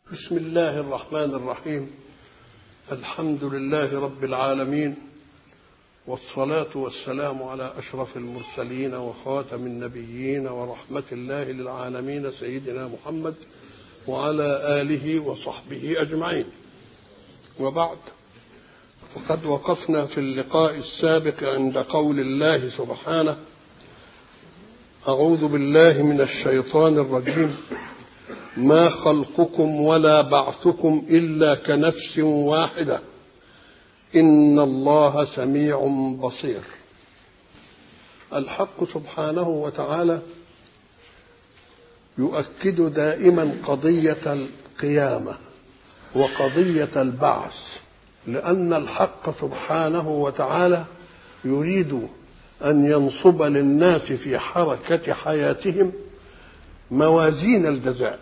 بسم الله الرحمن الرحيم. الحمد لله رب العالمين، والصلاة والسلام على أشرف المرسلين وخاتم النبيين ورحمة الله للعالمين سيدنا محمد وعلى آله وصحبه أجمعين. وبعد، فقد وقفنا في اللقاء السابق عند قول الله سبحانه: أعوذ بالله من الشيطان الرجيم، ما خلقكم ولا بعثكم إلا كنفس واحدة إن الله سميع بصير. الحق سبحانه وتعالى يؤكد دائما قضية القيامة وقضية البعث، لأن الحق سبحانه وتعالى يريد أن ينصب للناس في حركة حياتهم موازين الجزاء،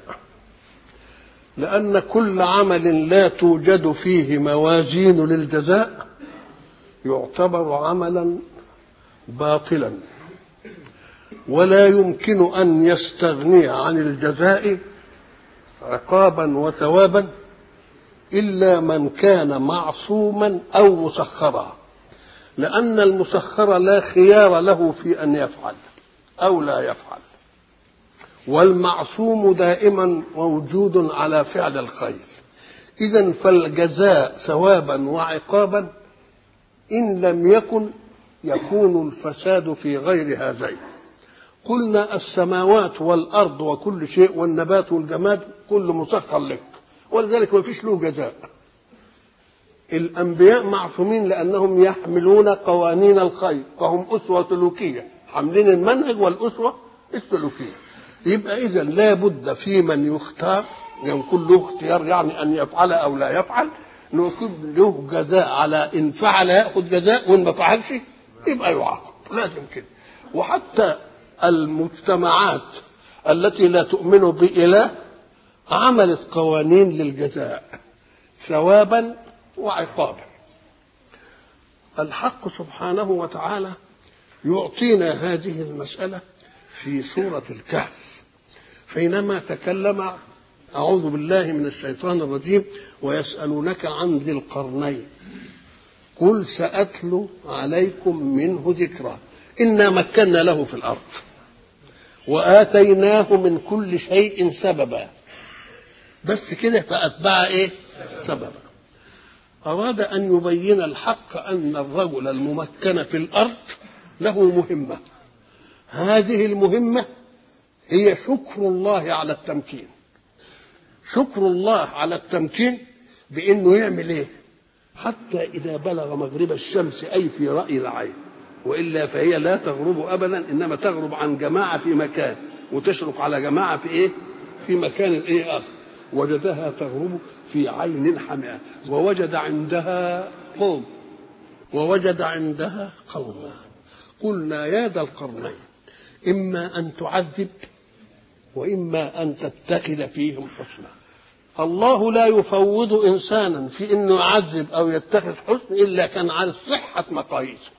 لأن كل عمل لا توجد فيه موازين للجزاء يعتبر عملا باطلا، ولا يمكن أن يستغني عن الجزاء عقابا وثوابا إلا من كان معصوما أو مسخرا، لأن المسخر لا خيار له في أن يفعل أو لا يفعل، والمعصوم دائما موجود على فعل الخير. إذن فالجزاء ثوابا وعقابا إن لم يكون الفساد في غير هذين. قلنا السماوات والأرض وكل شيء والنبات والجماد كل مسخر لك، ولذلك ما فيش له جزاء. الأنبياء معصومين لأنهم يحملون قوانين الخير، فهم أسوة سلوكية، حاملين المنهج والأسوة السلوكية. يبقى إذا لا بد في من يختار، يعني يكون له اختيار، يعني أن يفعل أو لا يفعل، نكون له جزاء على إن فعل يأخذ جزاء، وإن ما فعلش يبقى يعاقب، لازم كده. وحتى المجتمعات التي لا تؤمن بإله عملت قوانين للجزاء ثوابا وعقابا. الحق سبحانه وتعالى يعطينا هذه المسألة في سورة الكهف حينما تكلم: أعوذ بالله من الشيطان الرجيم، ويسألونك عن ذي القرنين قل سأتلو عليكم منه ذكرا إنا مكنا له في الأرض وآتيناه من كل شيء سببا. بس كده، فأتبع إيه؟ سببا. أراد أن يبين الحق أن الرجل الممكن في الأرض له مهمة، هذه المهمة هي شكر الله على التمكين. شكر الله على التمكين بأنه يعمل إيه؟ حتى إذا بلغ مغرب الشمس، أي في رأي العين، وإلا فهي لا تغرب أبدا، إنما تغرب عن جماعة في مكان وتشرق على جماعة في إيه؟ في مكان إيه آخر. وجدها تغرب في عين حمئة ووجد عندها قوما قلنا يا ذا القرنين إما أن تعذب وإما أن تتخذ فيهم حسنا. الله لا يفوض إنسانا في إنه يعذب أو يتخذ حسن إلا كان على صحة مقاييسه.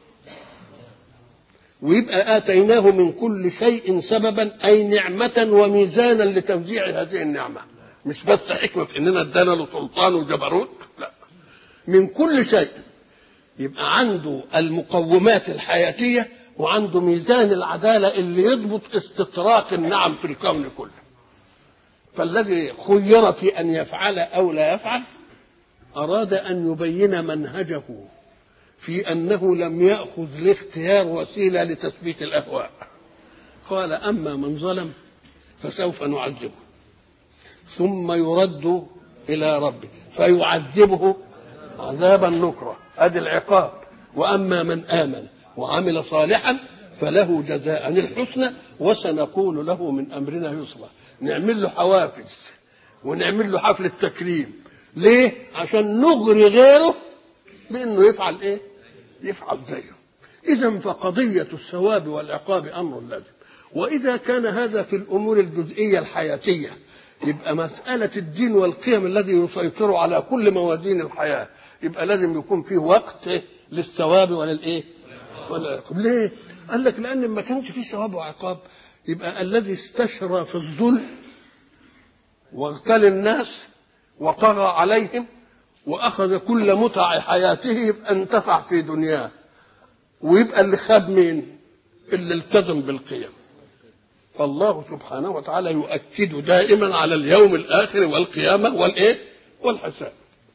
ويبقى آتيناه من كل شيء سببا، أي نعمة وميزانا لتوزيع هذه النعمة، مش بس حكمة في إننا ادانا له سلطان وجبروت، لا، من كل شيء. يبقى عنده المقومات الحياتية وعنده ميزان العدالة اللي يضبط استطراق النعم في الكون كله. فالذي خير في أن يفعل أو لا يفعل أراد أن يبين منهجه في أنه لم يأخذ الاختيار وسيلة لتثبيت الأهواء. قال: أما من ظلم فسوف نعذبه ثم يرد إلى ربه فيعذبه عذابا نكرا، هذا العقاب. وأما من آمن وعمل صالحا فله جزاء الحسنى وسنقول له من أمرنا يسرا. نعمل له حوافز ونعمل له حفل التكريم. ليه؟ عشان نغري غيره بأنه يفعل إيه؟ يفعل زيه. إذن فقضية الثواب والعقاب أمر لازم. وإذا كان هذا في الأمور الجزئية الحياتية، يبقى مسألة الدين والقيم الذي يسيطر على كل موازين الحياة يبقى لازم يكون فيه وقت للثواب وللإيه؟ والعقاب. ليه؟ قال لك لأن ما كانش فيه ثواب وعقاب يبقى الذي استشرى في الظلم واغتال الناس وطغى عليهم وأخذ كل متع حياته، يبقى انتفع في دنياه، ويبقى اللي خاب مين؟ اللي التزم بالقيم. فالله سبحانه وتعالى يؤكد دائما على اليوم الآخر والقيامة والحساب.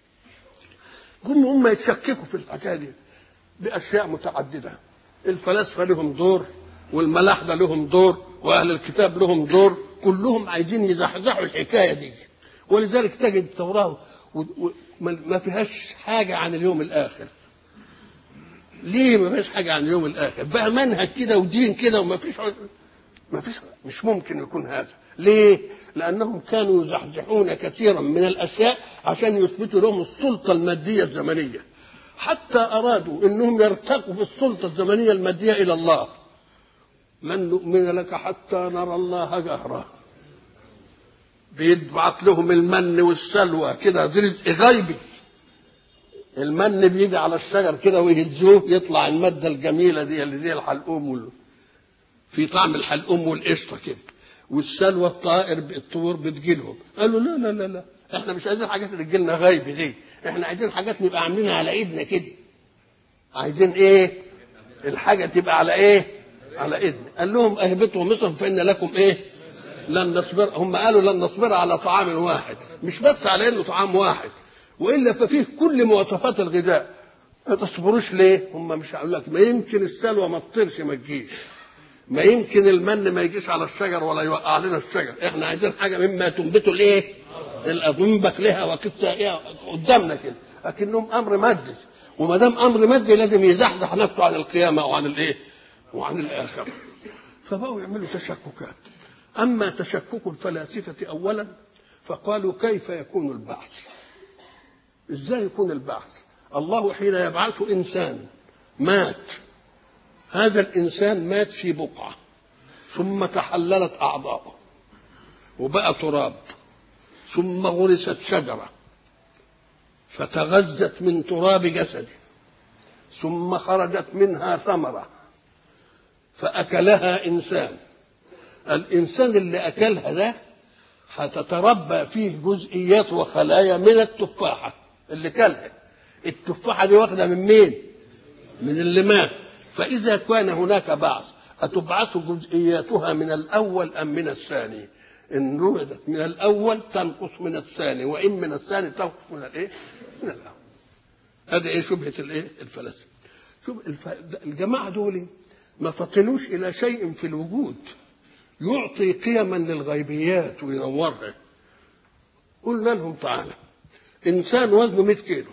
هم يتشككوا في الحكاية دي بأشياء متعددة. الفلاسفة لهم دور، والملاحدة لهم دور، وأهل الكتاب لهم دور، كلهم عايزين يزحزحوا الحكاية دي. ولذلك تجد التوراة ما فيهاش حاجة عن اليوم الآخر. ليه ما فيهاش حاجة عن اليوم الآخر؟ بقى منهج كده ودين كده وما فيش مش ممكن يكون هذا. ليه؟ لأنهم كانوا يزحزحون كثيرا من الأشياء عشان يثبتوا لهم السلطة المادية الزمنية، حتى أرادوا أنهم يرتقوا بالسلطة الزمنية المادية إلى الله. لن نؤمن لك حتى نرى الله جهرة. بيبعث لهم المن والسلوى كده رزق غيبي. المن بيجي على الشجر كده ويهزوه يطلع المادة الجميلة دي اللي زي الحلقوم في طعم الحلقوم والقشطة كده، والسلوى الطور بتجيلهم. قالوا لا لا لا لا، احنا مش عايزين حاجات اللي تجيلنا غيب دي، احنا عايزين حاجات نبقى عاملينها على ايدنا كده. عايزين ايه؟ الحاجة تبقى على ايه؟ على ايدنا. قال لهم اهبطوا مصر فإن لكم ايه؟ لن نصبر. هم قالوا لن نصبر على طعام واحد، مش بس على انه طعام واحد، والا ففيه كل مواصفات الغذاء. ما تصبروش ليه؟ هم مش هيقول لك ما يمكن السلوى ما تطيرش ما تجيش، ما يمكن المن ما يجيش على الشجر ولا يوقع لنا الشجر، احنا عايزين حاجه مما تنبته الايه؟ الأضنبك لها وكتها قدامنا كده، لكنهم امر مادي، وما دام امر مادي لازم يزحزح نفسه عن القيامه وعن الايه؟ وعن الاخره. فبقوا يعملوا تشككات. اما تشكك الفلاسفه اولا فقالوا كيف يكون البعث؟ ازاي يكون البعث؟ الله حين يبعث انسان مات، هذا الانسان مات في بقعه ثم تحللت اعضاؤه وبقى تراب، ثم غرست شجره فتغذت من تراب جسده، ثم خرجت منها ثمره فاكلها انسان. الانسان اللي اكلها ده هتتربى فيه جزئيات وخلايا من التفاحه اللي كلها. التفاحه دي واخده من مين؟ من اللي مات. فاذا كان هناك بعث اتبعث جزئياتها من الاول ام من الثاني؟ ان وجدت من الاول تنقص من الثاني، وان من الثاني تنقص من الايه؟ من الاول. هذه ايه؟ شبهه الايه؟ الفلاسفه. شوف الجماعه دول ما فطنوش الى شيء في الوجود يعطي قيما للغيبيات وينورها. قلنا لهم تعالى انسان وزنه 100 كيلو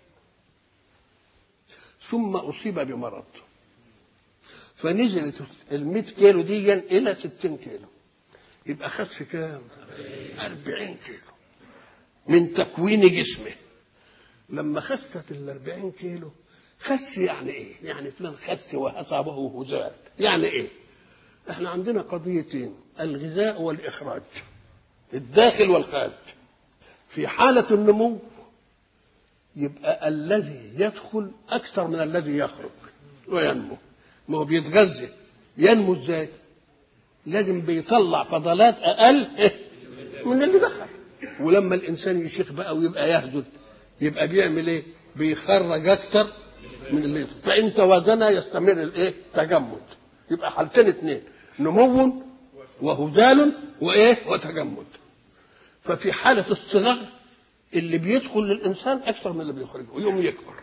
ثم اصيب بمرض فنزلت ال 100 كيلو دي الى 60 كيلو، يبقى خس كام؟ 40 كيلو من تكوين جسمه. لما خست ال 40 كيلو خس يعني ايه؟ يعني فلان خس واصابه هزال. يعني ايه؟ احنا عندنا قضيتين، الغذاء والاخراج، الداخل والخارج. في حالة النمو يبقى الذي يدخل اكثر من الذي يخرج وينمو. ما هو بيتغذى، ينمو ازاي؟ لازم بيطلع فضلات اقل من اللي دخل. ولما الانسان يشيخ بقى ويبقى يهدد يبقى بيعمل ايه؟ بيخرج اكثر من اللي يدخل. فان توازن يستمر الايه؟ تجمد. يبقى حالتين اثنين، نمو وهزال وايه؟ وتجمد. ففي حالة الصغر اللي بيدخل للإنسان أكثر من اللي بيخرجه ويوم يكبر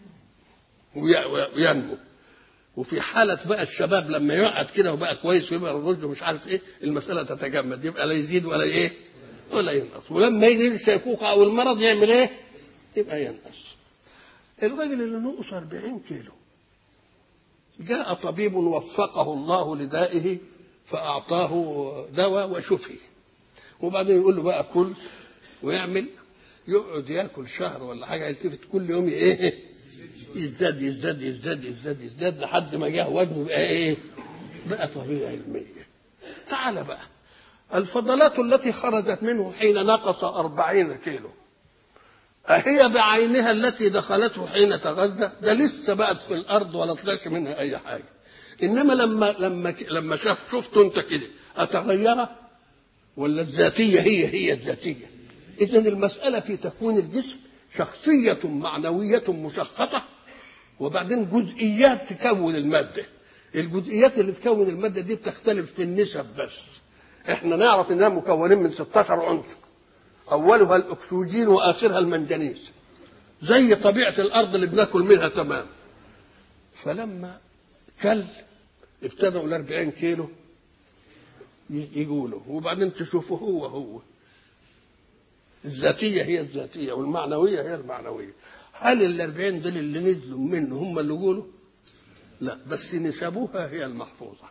وينمو. وفي حالة بقى الشباب لما يقعد كده وبقى كويس ويبقى الرشد ومش عارف ايه، المسألة تتجمد، يبقى لا يزيد ولا ايه؟ ولا ينقص. ولما يجي الشيخوخة أو المرض يعمل ايه؟ يبقى ينقص. الراجل اللي نقص 40 كيلو جاء طبيب وفقه الله لدائه فأعطاه دواء وشفي، وبعدين يقول له بقى كل ويعمل، يقعد ياكل شهر ولا حاجه، يلتفت كل يوم ايه؟ يزداد يزداد يزداد يزداد يزداد لحد ما جه وزنه بقى ايه؟ بقى طبيعي علميه. تعال بقى الفضلات التي خرجت منه حين نقص 40 كيلو أهي بعينها التي دخلته حين تغذى؟ ده لسه بقت في الارض ولا طلعش منها اي حاجه. انما لما شفته انت كده اتغيره ولا الذاتيه هي الذاتيه؟ إذن المسألة في تكوين الجسم شخصية معنوية مشخصة، وبعدين جزئيات تكون المادة. الجزئيات اللي تكون المادة دي بتختلف في النسب بس. احنا نعرف انها مكونين من 16 عنصر، اولها الاكسجين واخرها المنجنيز، زي طبيعة الارض اللي بناكل منها تمام. فلما كل ابتدأوا 40 كيلو يقولوا، وبعدين تشوفوا هو الذاتية هي الذاتية والمعنوية هي المعنوية. هل 40 دول اللي نزلوا منه هم اللي يقولوا؟ لا، بس نسبوها هي المحفوظة.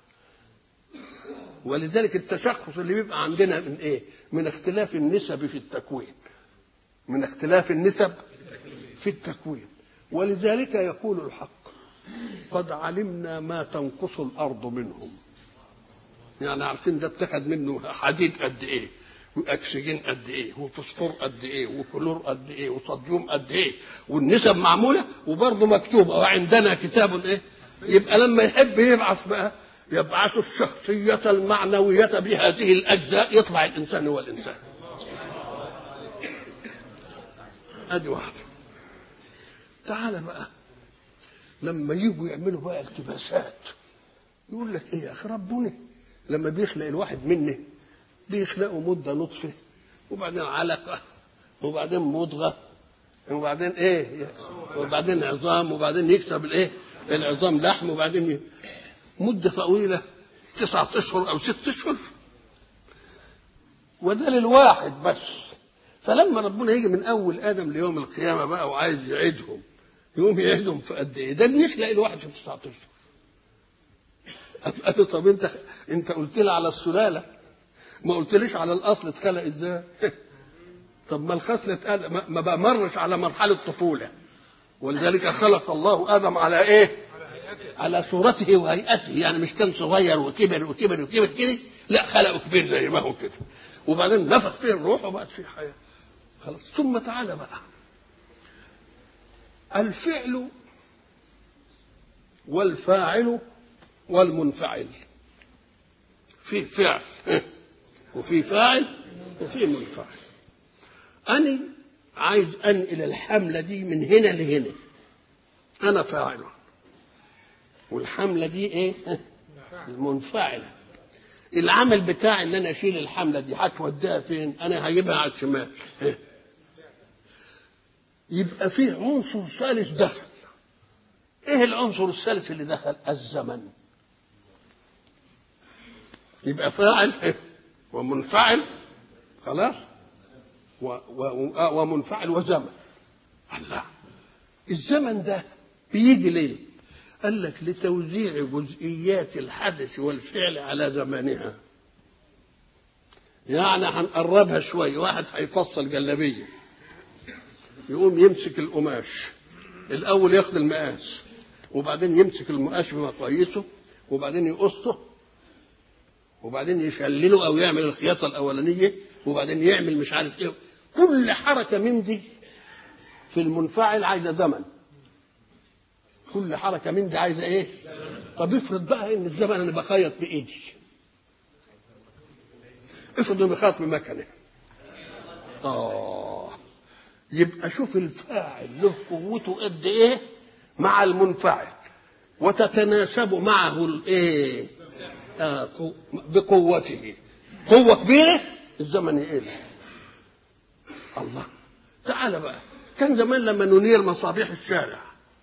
ولذلك التشخص اللي بيبقى عندنا من ايه؟ من اختلاف النسب في التكوين، من اختلاف النسب في التكوين. ولذلك يقول الحق قد علمنا ما تنقص الأرض منهم. يعني عارفين ده اتخذ منه حديد قد ايه، واكسجين قد ايه، وفوسفور قد ايه، وكلور قد ايه، وصوديوم قد ايه، والنسب معموله وبرضه مكتوبه وعندنا كتاب ايه. يبقى لما يحب يبعث بقى يبعث الشخصيه المعنويه بهذه الاجزاء، يطلع الانسان هو الانسان. ادي واحده. تعال بقى لما يجوا يعملوا بقى التباسات، يقول لك ايه يا اخي، ربنا لما بيخلق الواحد منه بيخلقه مده نطفه، وبعدين علقه، وبعدين مضغه، وبعدين ايه، وبعدين عظام، وبعدين يكسب الايه العظام لحم، وبعدين مده طويله 9 اشهر او 6 اشهر، وده للواحد بس. فلما ربنا يجي من اول ادم ليوم القيامه بقى وعايز يعيدهم، يقوم يعيدهم في قد ايه؟ ده بيخلق الواحد في 9 اشهر. قال له طب انت قلت لي على السلاله، ما قلتليش على الاصل اتخلق ازاي؟ طب ما الخصله ما بمرش على مرحله طفوله. ولذلك خلق الله ادم على ايه؟ على صورته وهيئته. يعني مش كان صغير وكبر وكبر وكبر كده، لا، خلقه كبير زي ما هو كده، وبعدين نفخ فيه الروح وبقت فيه حياه. خلاص. ثم تعالى بقى الفعل والفاعل والمنفعل. في فعل وفي فاعل وفي منفعل. أنا عايز أنقل الحملة دي من هنا لهنا، أنا فاعل، والحملة دي إيه؟ المنفعلة. العمل بتاعي إن أنا أشيل الحملة دي، هتوديها فين؟ أنا هجيبها على الشمال. يبقى فيه عنصر ثالث دخل. إيه العنصر الثالث اللي دخل؟ الزمن. يبقى فاعل ومنفعل، خلاص، ومنفعل وزمن. الله، الزمن ده بيجي ليه؟ قال لك لتوزيع جزئيات الحدث والفعل على زمانها. يعني هنقربها شويه. واحد هيفصل جلابيه، يقوم يمسك القماش الاول، ياخد المقاس، وبعدين يمسك المقاس بمقاييسه، وبعدين يقصه، وبعدين يشلله او يعمل الخياطه الاولانيه، وبعدين يعمل مش عارف ايه. كل حركه من دي في المنفعل عايزه زمن. كل حركه من دي عايزه ايه؟ طب افرض بقى ان الزمن انا بخيط بايدي، افرض اني بخيط بمكنه، يبقى شوف الفاعل له قوته قد ايه مع المنفعل، وتتناسب معه الايه؟ بقوته. قوه كبيره الزمن يقل. الله. تعال بقى، كان زمان لما ننير مصابيح الشارع،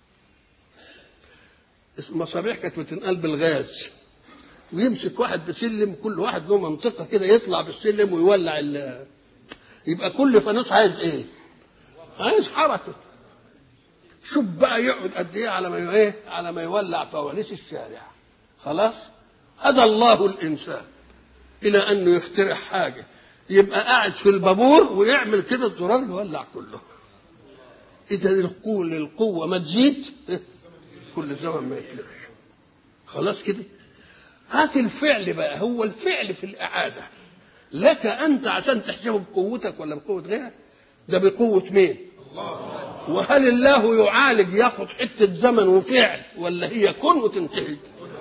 المصابيح كانت بتنقل بالغاز، ويمسك واحد بسلم، كل واحد له منطقه كده، يطلع بالسلم ويولع يبقى كل فانوس عايز ايه؟ عايز حركه. شوف بقى يقعد قد ايه على ما ايه؟ على ما يولع فوانيس الشارع. خلاص. هدى الله الانسان الى انه يخترع حاجه يبقى قاعد في البابور ويعمل كده الزرار يولع كله. اذا القوه ما تزيد كل الزمن ما يطلقش. خلاص كده. هات الفعل بقى، هو الفعل في الاعاده لك انت عشان تحسبه بقوتك ولا بقوه غيرك؟ ده بقوه مين؟ الله. وهل الله يعالج ياخد حته زمن وفعل، ولا هي كن وتنتهي؟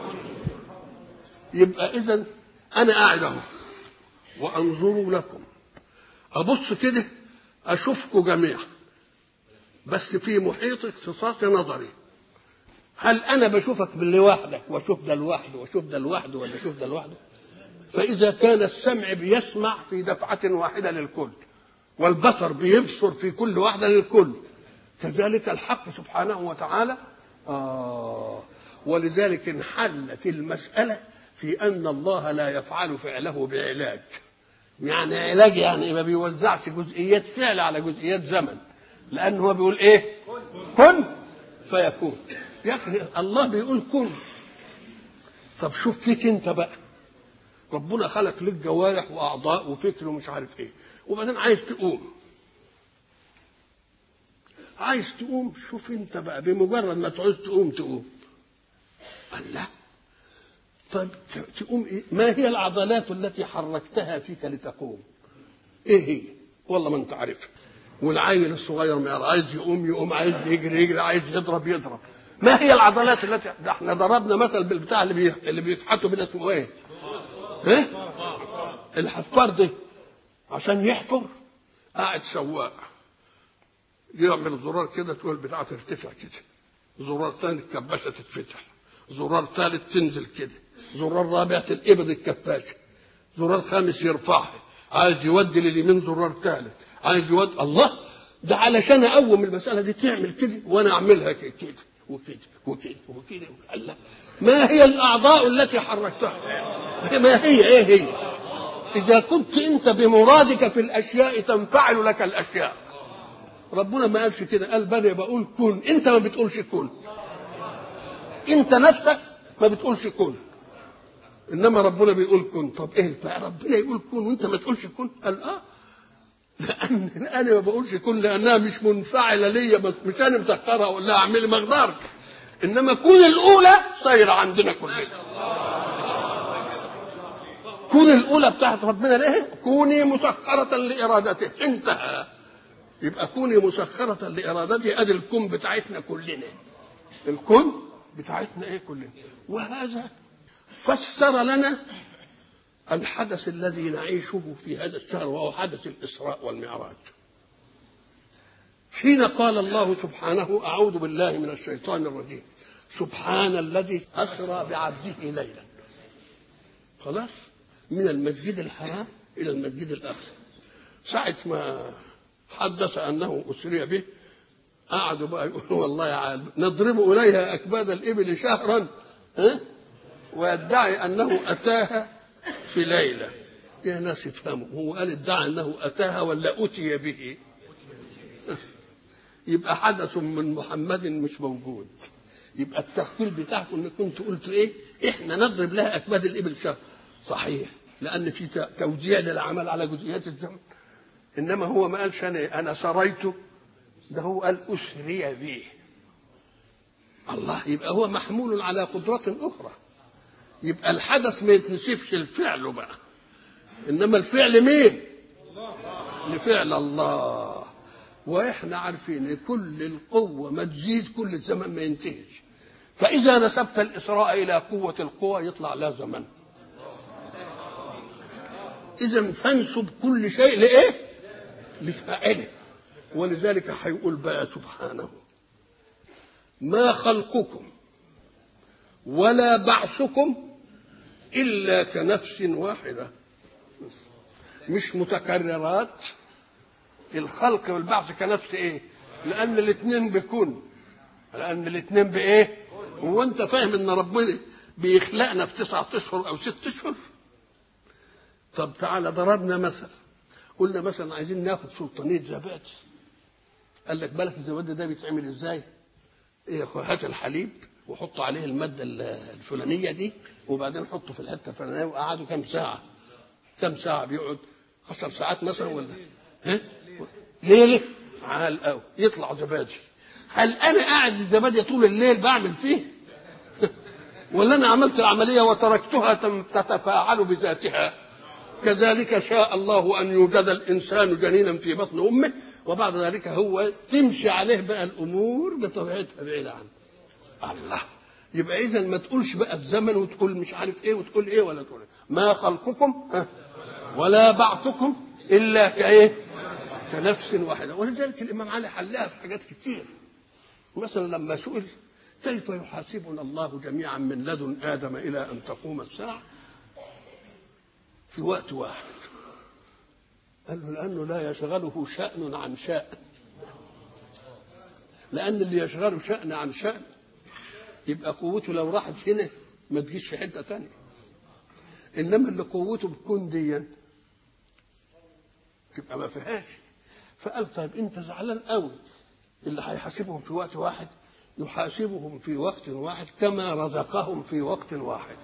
يبقى اذا انا قاعد اهو وانظر لكم، ابص كده اشوفكم جميعا بس في محيط اختصاص نظري. هل انا بشوفك لوحدك واشوف ده لوحده واشوف ده لوحده ولا اشوف ده لوحده؟ فاذا كان السمع بيسمع في دفعه واحده للكل والبصر بيبصر في كل واحده للكل، كذلك الحق سبحانه وتعالى. ولذلك انحلت المساله في ان الله لا يفعل فعله بعلاج. يعني علاج يعني ما بيوزعش جزئيات فعل على جزئيات زمن، لانه هو بيقول ايه؟ كن فيكون. يا اخي الله بيقول كن. طب شوف فيك انت بقى، ربنا خلق لك جوارح واعضاء وفكر ومش عارف ايه، وبعدين عايز تقوم شوف انت بقى بمجرد ما تعوز تقوم قال لا. طيب تقوم إيه؟ ما هي العضلات التي حركتها فيك لتقوم؟ ايه هي؟ والله ما انت عارفها. والعيل الصغير ما عايز يقوم، عايز يجري، عايز يضرب. ما هي العضلات التي احنا ضربنا مثل بالبتاع اللي بيفحطوا بيه اسمه ايه؟ الحفار ده عشان يحفر قاعد سواق يعمل زرار كده تقول بتاعه ترتفع كده، زرار ثاني الكباشه تتفتح، زرار ثالث تنزل كده، زرار رابع تنقبض الكباشه، زرار خامس يرفعها، عايز يودي لليمين زرار ثالث، عايز يودي. الله، ده علشان اقوم المساله دي تعمل كده وانا اعملها كده وكده وكده وكده. الله، ما هي الاعضاء التي حركتها؟ ما هي ايه هي؟ اذا كنت انت بمرادك في الاشياء تنفعل لك الاشياء. ربنا ما قالش كده، قال بني بقول كن، انت ما بتقولش كن، انت نفسك ما بتقولش كن، انما ربنا بيقول كن. طب ايه بقى ربنا يقول كن وانت ما تقولش كن؟ قال لان انا ما بقولش كن لانها مش منفعله ليا، مش انا مسخرها اقول لها اعملي ما اقدرش، انما كن الاولى صايره عندنا كلنا. كن الاولى بتاعت ربنا ليه؟ كوني مسخره لارادته، انتهى. يبقى كوني مسخره لارادته، ادي الكون بتاعتنا كلنا، الكون بتاعتنا ايه كلنا. وهذا فسر لنا الحدث الذي نعيشه في هذا الشهر، وهو حدث الإسراء والمعراج. حين قال الله سبحانه: أعوذ بالله من الشيطان الرجيم، سبحان الذي أسرى بعبده ليلا، خلاص، من المسجد الحرام إلى المسجد الأقصى. ساعة ما حدث أنه أسري به قعدوا بقى يقولوا والله يا عالم نضرب إليها أكباد الإبل شهرا ويدعي أنه أتاها في ليلة. يا ناس افهموا، هو قال ادعى أنه أتاها ولا أتي به؟ يبقى حدث من محمد مش موجود. يبقى التخفيل بتاعكم ان كنتوا قلتوا ايه؟ احنا نضرب لها اكباد الابل شهر، صحيح، لان في توزيع للعمل على جزئيات الزمن. انما هو ما قالش انا سريته، ده هو قال اسري به. الله، يبقى هو محمول على قدرة اخرى. يبقى الحدث ما يتنسبش الفعل بقى، انما الفعل مين؟ لفعل الله. واحنا عارفين كل القوة ما تزيد كل الزمن ما ينتهيش، فإذا نسبت الإسراء إلى قوة القوى يطلع لها زمن. إذا فانسب كل شيء لإيه؟ لفاعله. ولذلك هيقول بقى سبحانه: ما خلقكم ولا بعثكم إلا كنفس واحدة. مش متكررات، الخلق والبعث كنفس ايه؟ لان الاثنين بيكون، لان الاثنين بايه؟ هو انت فاهم ان ربنا بيخلقنا في 9 اشهر او 6 اشهر؟ طب تعالى ضربنا مثل، قلنا مثلا عايزين ناخد سلطانيه زبادي، قال لك بالك الزبادي ده بيتعمل ازاي؟ ايه يا اخويا، هات الحليب وحط عليه الماده الفلانيه دي وبعدين حطه في الحته الفلانيه، وقعدوا كم ساعه بيقعد 10 ساعات مثلا ولا ليله عال قوي يطلع زبادي. هل انا قاعد الزبادي طول الليل بعمل فيه ولا انا عملت العمليه وتركتها تتفاعل بذاتها؟ كذلك شاء الله ان يوجد الانسان جنينا في بطن امه، وبعد ذلك هو تمشي عليه بقى الامور بطبيعتها بعيده عنه. الله، يبقى اذا ما تقولش بقى الزمن وتقول مش عارف ايه وتقول ايه ولا تقول إيه. ما خلقكم ولا بعثكم الا كايه؟ كنفس واحدة. ولذلك الإمام علي حلها في حاجات كتير. مثلا لما سئل كيف يحاسبنا الله جميعا من لدن آدم إلى أن تقوم الساعة في وقت واحد، قال له لأنه لا يشغله شأن عن شأن، لأن اللي يشغله شأن عن شأن يبقى قوته لو راحت هنا ما تجيش في حتة تانية، إنما اللي قوته بتكون ديا تبقى ما فيهاش. فقال طيب أنت زعلان قوي، اللي هيحاسبهم في وقت واحد يحاسبهم في وقت واحد كما رزقهم في وقت واحد.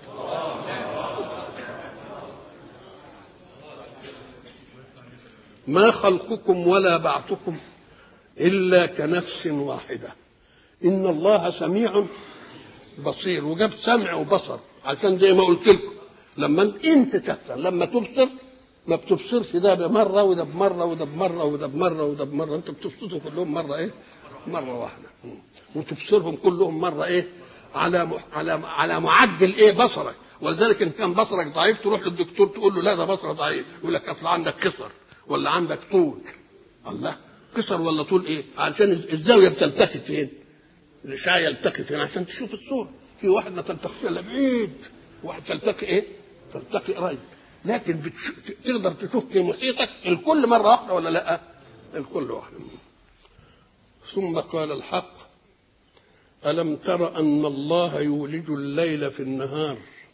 ما خلقكم ولا بعثكم إلا كنفس واحدة إن الله سميع بصير. وجاب سمع وبصر عشان زي ما قلت لكم لما انت تحصل لما تبصر ما بتبصرش ده بمره وده بمره وده بمره وده بمره وده بمره، انت بتبصرهم كلهم مره ايه؟ مره واحده. وتبصرهم كلهم مره ايه؟ على معدل ايه؟ بصرك. ولذلك ان كان بصرك ضعيف تروح للدكتور تقول له لا ده بصرك ضعيف، يقول لك اصل عندك قصر ولا عندك طول. الله، قصر ولا طول ايه؟ عشان الزاويه بتلتقط فين؟ الاشعاع يلتقي فين عشان تشوف الصوره. في واحد ما تلتقيش الا بعيد، واحد تلتقي ايه؟ تلتقي قريب. لكن تقدر تشوف في محيطك الكل مره واحده ولا لا؟ الكل واحده. ثم قال الحق ألم تر أن الله يولج الليل في النهار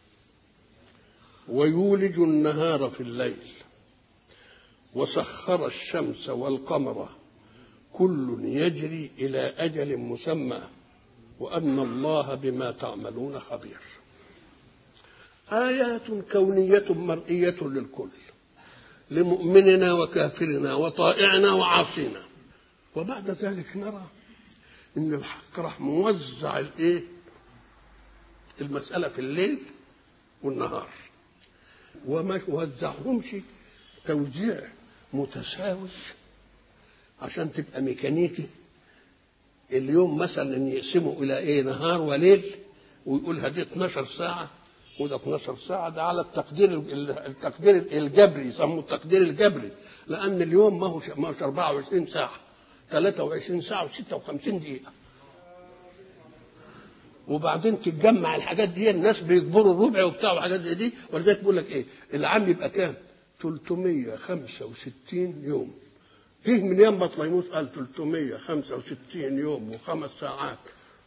ويولج النهار في الليل وسخر الشمس والقمر كل يجري إلى أجل مسمى وأن الله بما تعملون خبير. آيات كونية مرئية للكل، لمؤمننا وكافرنا وطائعنا وعاصينا. وبعد ذلك نرى إن الحق راح موزع الإيه؟ المسألة في الليل والنهار، وما وزعهمش توزيع متساوي عشان تبقى ميكانيكي. اليوم مثلا يقسموا إلى إيه؟ نهار وليل، ويقول هذه 12 ساعة وده 12 ساعة. ده على التقدير الجبري، يسموه التقدير الجبري، لأن اليوم ما هوش 24 ساعة، 23 ساعة و56 دقيقة. وبعدين تتجمع الحاجات دي، الناس بيكبروا الربع وبتاع وحاجات زي دي. ولذلك بيقول لك ايه؟ العام يبقى كام؟ 365 يوم. فيه من يوم بطليموس قال 365 يوم و5 ساعات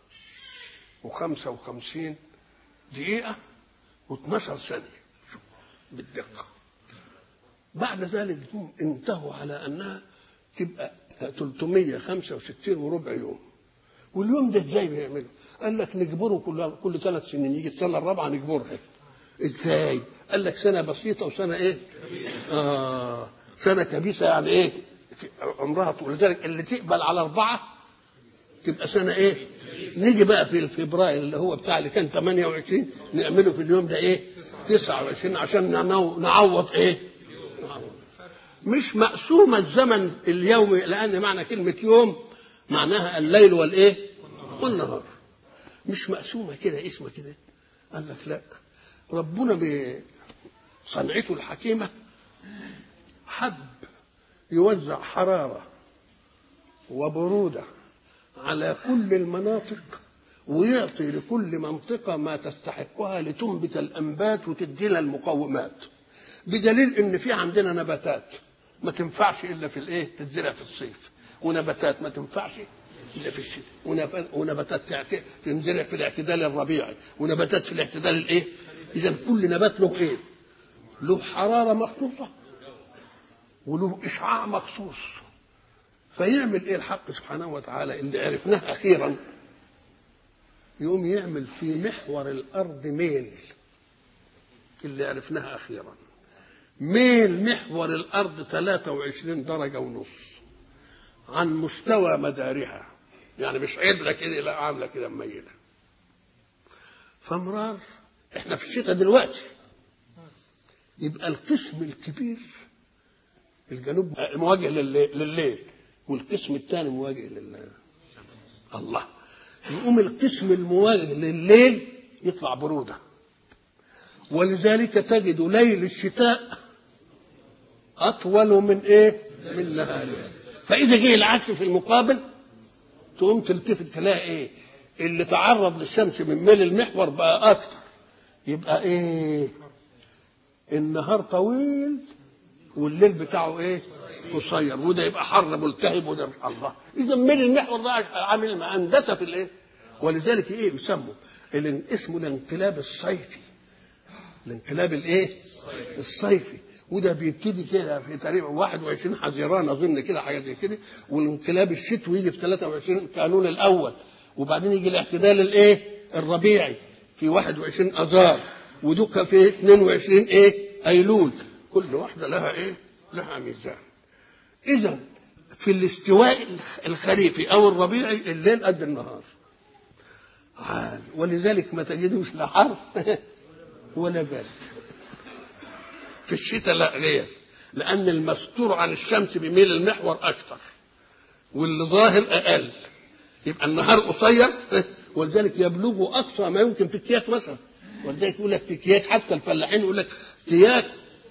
و55 دقيقة و12 ثانية بالدقة. بعد ذلك هم انتهوا على أنها تبقى 365 وربع يوم. واليوم ده ازاي بيعملوا؟ قال لك نجبره كل 3 سنين، يجي السنة الرابعة نجبرها. ازاي؟ قال لك سنة بسيطة وسنة ايه؟ سنة كبيسة، يعني ايه؟ عمرها طول. لذلك اللي تقبل على 4 تبقى سنة ايه؟ نيجي بقى في فبراير اللي هو بتاع اللي كان 28 نعمله في اليوم ده ايه؟ 29 عشان نعوض ايه؟ مش مقسومة الزمن اليومي، لأن معنى كلمة يوم معناها الليل والايه؟ والنهار. مش مقسومة كده اسمه كده. قال لك لا، ربنا بصنعته الحكيمة حب يوزع حرارة وبرودة على كل المناطق، ويعطي لكل منطقة ما تستحقها لتنبت الأنبات وتدينا المقومات. بدليل إن في عندنا نباتات ما تنفعش إلا في الإيه؟ تتزرع في الصيف، ونباتات ما تنفعش إلا في الشتاء، ونباتات تنزرع في الاعتدال الربيعي، ونباتات في الاعتدال الإيه؟ إذا كل نبات له إيه؟ له حرارة مخصوصة وله إشعاع مخصوص. فيعمل إيه الحق سبحانه وتعالى اللي عرفناه أخيرا؟ يقوم يعمل في محور الأرض ميل، اللي عرفناها أخيرا ميل محور الأرض 23 درجة ونص عن مستوى مدارها، يعني مش عدلة كده، لا عاملة كده مميلة. فمرار احنا في الشتاء دلوقتي، يبقى القسم الكبير الجنوب مواجه لليل، والقسم الثاني مواجه الله. يقوم القسم المواجه لليل يطلع برودة، ولذلك تجد ليل الشتاء أطول من إيه؟ من نهاره. فاذا جه العكس في المقابل تقوم تلتفت تلاقي ايه؟ اللي تعرض للشمس من ميل المحور بقى اكتر، يبقى ايه؟ النهار طويل والليل بتاعه ايه؟ قصير، وده يبقى حر ملتهب، وده الله. اذا ميل المحور ده عامل هندسه في الايه؟ ولذلك ايه يسموا اسمه الانقلاب الصيفي. الانقلاب الايه؟ الصيفي. وده بيبتدي كده في تقريبا 21 حزيران اظن كده، حاجه زي كده. والانقلاب الشتوي يجي في 23 كانون الاول، وبعدين يجي الاعتدال الايه؟ الربيعي في 21 اذار، ودك في 22 ايه؟ ايلول. كل واحده لها ايه؟ لها ميزان. اذا في الاستواء الخريفي او الربيعي الليل قد النهار عال، ولذلك ما تجدوش لا حر ولا برد. في الشتاء لا غير، لان المستور عن الشمس بميل المحور اكثر واللي ظاهر اقل، يبقى النهار قصير، ولذلك يبلغ اقصى ما يمكن في الكياك مثلا. ولذلك يقول لك في كياك، حتى الفلاحين يقول لك كياك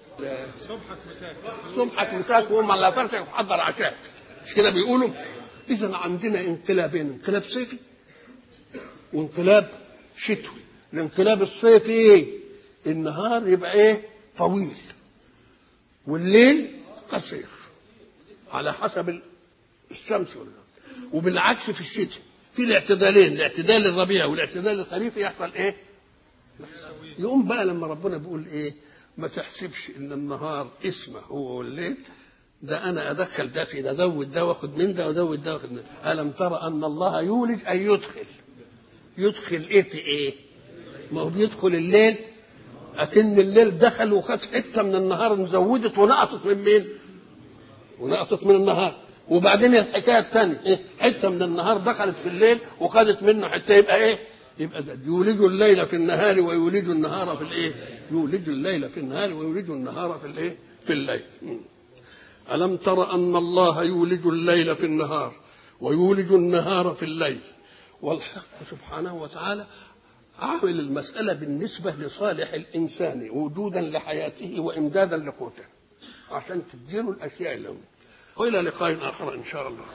صبحك مساك وهم على فرشك وحضر عشاك، مش كده بيقولوا؟ اذا عندنا انقلابين، انقلاب صيفي وانقلاب شتوي. الانقلاب الصيفي ايه؟ النهار يبقى ايه؟ طويل والليل قصير على حسب الشمس وبالعكس في الشتاء في الاعتدالين، الاعتدال الربيع والاعتدال الخريفي يحصل ايه؟ يقوم بقى لما ربنا بيقول ايه؟ ما تحسبش ان النهار اسمه هو والليل، ده انا ادخل ده في ده، ازود ده واخد من ده وازود ده واخد من ده. الم ترى ان الله يولج اي يدخل ايه في ايه؟ ما هو بيدخل الليل، اكن الليل دخل وخد حته من النهار مزودت ونقصت من مين؟ ونقصت من النهار. وبعدين الحكايه الثانيه ايه؟ حته من النهار دخلت في الليل وخدت منه حته، يبقى ايه؟ يبقى يولج الليل في النهار ويولج النهار في الايه؟ يولج الليل في النهار ويولج النهار في الايه؟ في الليل. ألم تر أن الله يولج الليل في النهار ويولج النهار في الليل. والحق سبحانه وتعالى عامل المسألة بالنسبة لصالح الإنسان وجودا لحياته وإمدادا لقوته عشان تديله الأشياء اللي. وإلى لقاء آخر إن شاء الله.